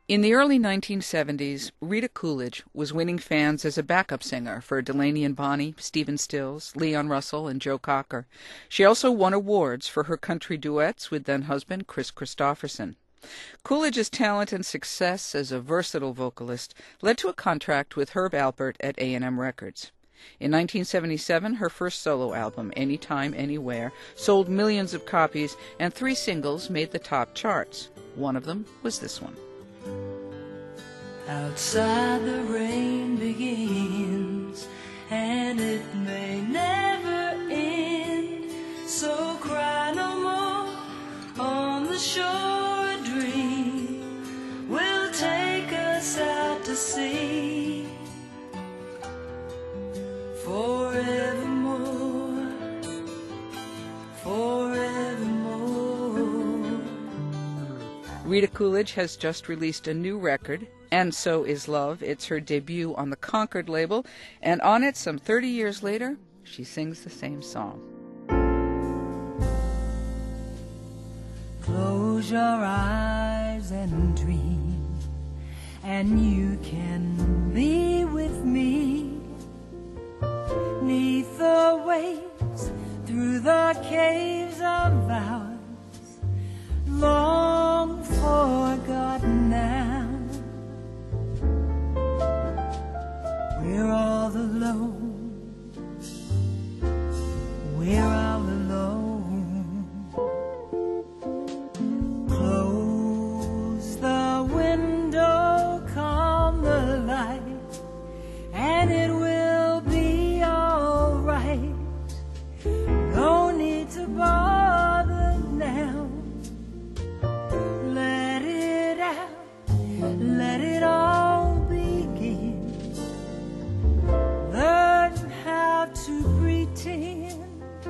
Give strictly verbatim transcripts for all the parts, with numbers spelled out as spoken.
In the early nineteen seventies, Rita Coolidge was winning fans as a backup singer for Delaney and Bonnie, Stephen Stills, Leon Russell, and Joe Cocker. She also won awards for her country duets with then-husband Chris Christopherson. Coolidge's talent and success as a versatile vocalist led to a contract with Herb Alpert at A and M Records. In nineteen seventy-seven, her first solo album, Anytime, Anywhere, sold millions of copies, and three singles made the top charts. One of them was this one. Outside the rain begins, and it may never end, so cry no more. On the shore a dream will take us out to sea, forevermore, forevermore. Rita Coolidge has just released a new record, And So Is Love. It's her debut on the Concord label, and on it, some thirty years later, she sings the same song. Close your eyes and dream, and you can be with me, 'neath the waves, through the caves of ours, long forgotten now. We're all alone, we're all alone. Close the window, calm the light, and it will be all right. No need to bother now. Let it out, let it all begin. Learn how to pretend.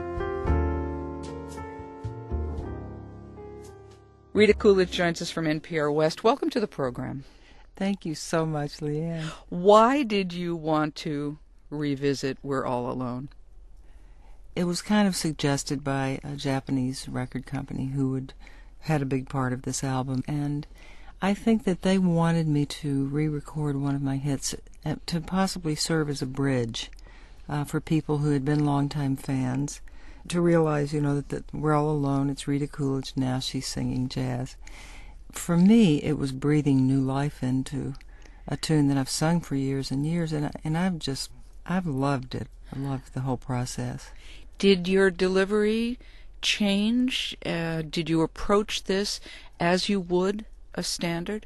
Rita Coolidge joins us from N P R West. Welcome to the program. Thank you so much, Leanne. Why did you want to revisit We're All Alone? It was kind of suggested by a Japanese record company who had had a big part of this album, and I think that they wanted me to re-record one of my hits to possibly serve as a bridge uh, for people who had been longtime fans to realize, you know, that, that we're all alone. It's Rita Coolidge now. She's singing jazz. For me, it was breathing new life into a tune that I've sung for years and years, and, I, and I've just, I've loved it. I loved the whole process. Did your delivery change? Uh, did you approach this as you would a standard?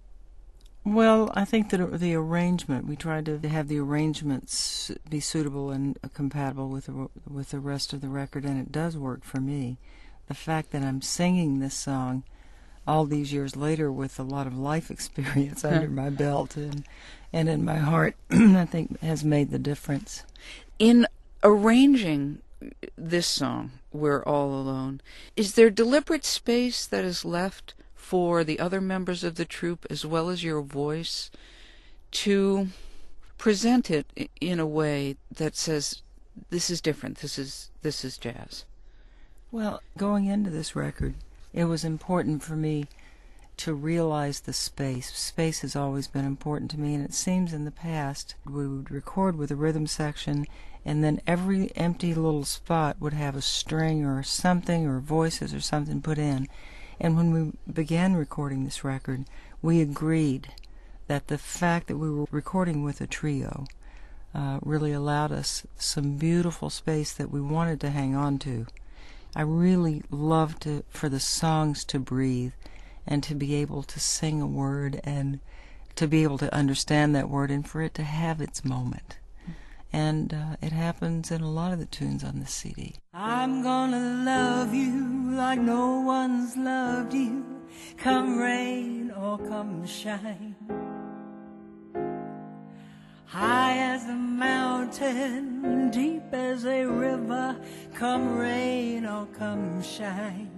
Well, I think that the arrangement, we tried to have the arrangements be suitable and compatible with the, with the rest of the record, and it does work for me. The fact that I'm singing this song all these years later with a lot of life experience under my belt and, and in my heart, I think has made the difference. In arranging this song, We're All Alone, is there deliberate space that is left for the other members of the troupe, as well as your voice, to present it in a way that says, this is different, this is this is jazz? Well, going into this record, it was important for me to realize the space. Space has always been important to me, and it seems in the past we would record with a rhythm section, and then every empty little spot would have a string or something or voices or something put in. And when we began recording this record, we agreed that the fact that we were recording with a trio uh, really allowed us some beautiful space that we wanted to hang on to. I really love to, for the songs to breathe and to be able to sing a word and to be able to understand that word and for it to have its moment. And uh, it happens in a lot of the tunes on this C D. I'm gonna love you like no one's loved you, come rain or come shine. High as a mountain, deep as a river, come rain or come shine.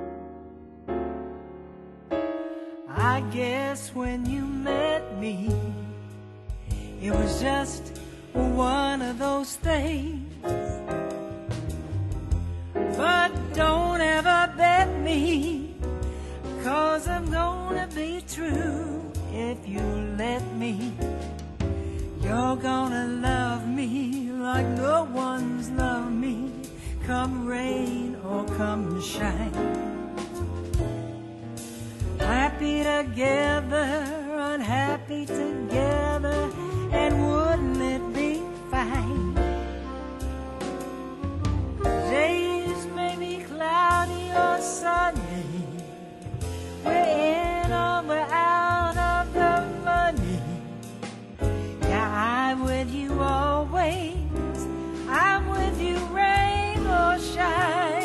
I guess when you met me, it was just one of those things. But don't ever bet me, 'cause I'm gonna be true if you let me. You're gonna love me like no one's loved me, come rain or come shine. Happy together, unhappy together, and wouldn't it be fine? Days may be cloudy or sunny, we're in or we're out of the money. Yeah, I'm with you always, I'm with you rain or shine.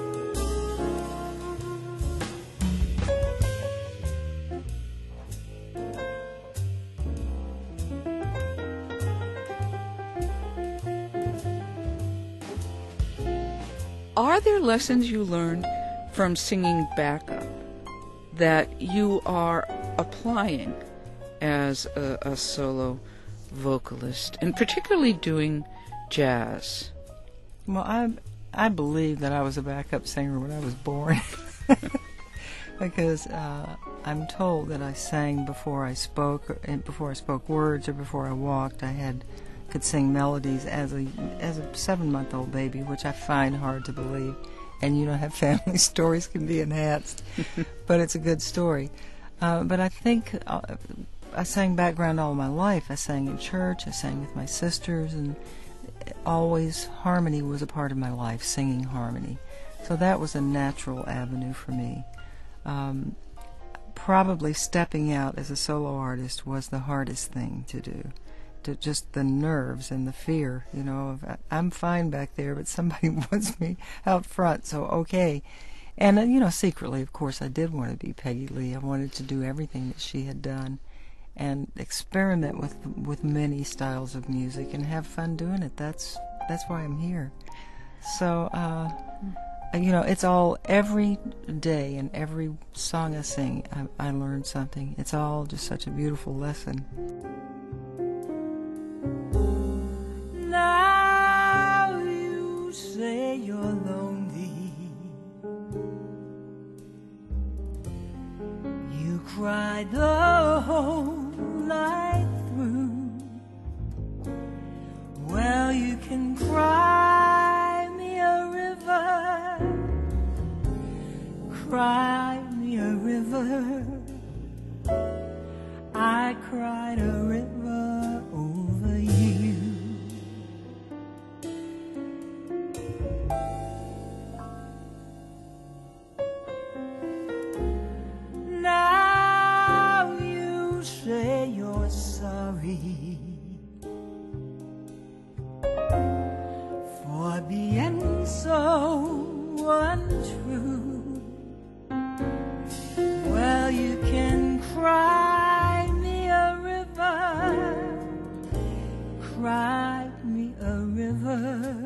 Are there lessons you learned from singing backup that you are applying as a, a solo vocalist, and particularly doing jazz? Well, I I believe that I was a backup singer when I was born, because uh, I'm told that I sang before I spoke, or before I spoke words, or before I walked. I had could sing melodies as a as a seven-month-old baby, which I find hard to believe. And you know how family stories can be enhanced, but it's a good story. Uh, but I think uh, I sang background all my life. I sang in church, I sang with my sisters, and always harmony was a part of my life, singing harmony. So that was a natural avenue for me. Um, probably stepping out as a solo artist was the hardest thing to do. To just the nerves and the fear, you know, of, I'm fine back there, but somebody wants me out front, so okay. And, uh, you know, secretly, of course, I did want to be Peggy Lee. I wanted to do everything that she had done and experiment with with many styles of music and have fun doing it. That's that's why I'm here. So, uh, you know, it's all, every day and every song I sing, I, I learn something. It's all just such a beautiful lesson. Now you say you're lonely, you cry the whole night through. Well, you can cry me a river, cry me a river. I cried a river over you. Now you say you're sorry for being so untrue. Well, you can cry me a river, cry me a river.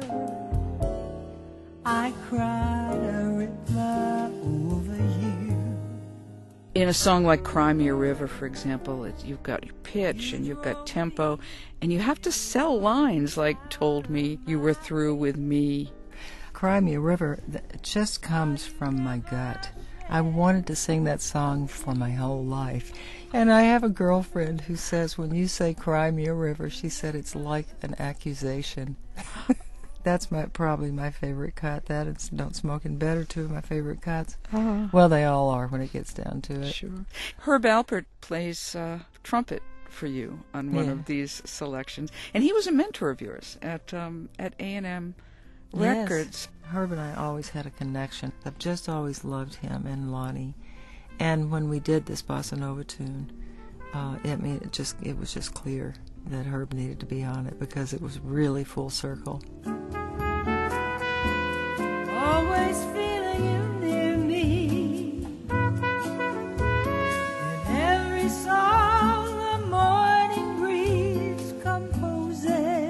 I cried a river over you. In a song like Cry Me a River, for example, it, you've got your pitch and you've got tempo, and you have to sell lines like told me you were through with me. Cry Me a River, it just comes from my gut. I wanted to sing that song for my whole life. And I have a girlfriend who says when you say Cry Me a River, she said it's like an accusation. That's my probably my favorite cut. That and Don't Smoke in Bed are two of my favorite cuts. Uh, well, they all are when it gets down to it. Sure. Herb Alpert plays uh, trumpet for you on one yeah. of these selections, and he was a mentor of yours at um, at A and M Records. Yes. Herb and I always had a connection. I've just always loved him and Lonnie. And when we did this bossa nova tune, uh, it made it just it was just clear that Herb needed to be on it because it was really full circle. Always feeling you near me. In every song the morning breeze composes.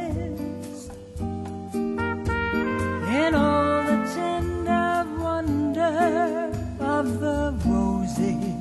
In all the tender wonder of the roses.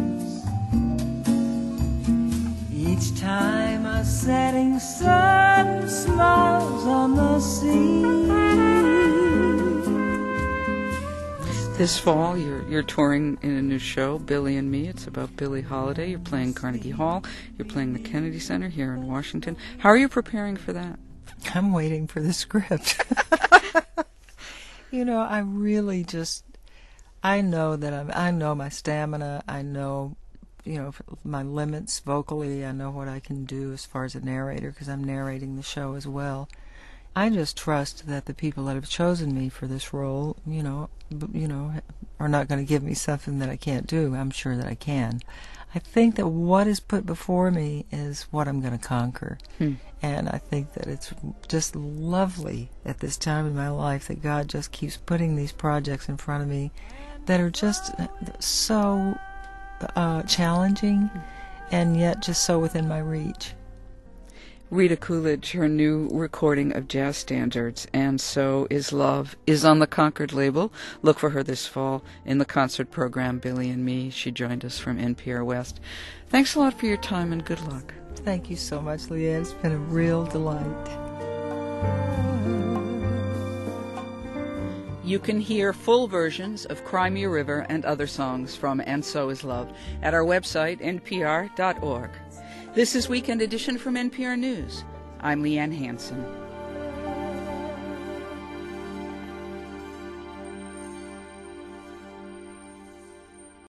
Each time a setting sun smiles on the sea. This fall, you're you're touring in a new show, Billy and Me. It's about Billie Holiday. You're playing Carnegie Hall. You're playing the Kennedy Center here in Washington. How are you preparing for that? I'm waiting for the script. You know, I really just, I know that I'm, I know my stamina. I know, you know, my limits vocally. I know what I can do as far as a narrator, because I'm narrating the show as well. I just trust that the people that have chosen me for this role, you know, b- you know, are not going to give me something that I can't do. I'm sure that I can. I think that what is put before me is what I'm going to conquer. Hmm. And I think that it's just lovely at this time in my life that God just keeps putting these projects in front of me that are just so uh, challenging and yet just so within my reach. Rita Coolidge, her new recording of jazz standards, And So Is Love, is on the Concord label. Look for her this fall in the concert program, Billy and Me. She joined us from N P R West. Thanks a lot for your time and good luck. Thank you so much, Leanne. It's been a real delight. You can hear full versions of Cry Me a River and other songs from And So Is Love at our website, N P R dot org. This is Weekend Edition from N P R News. I'm Leanne Hansen.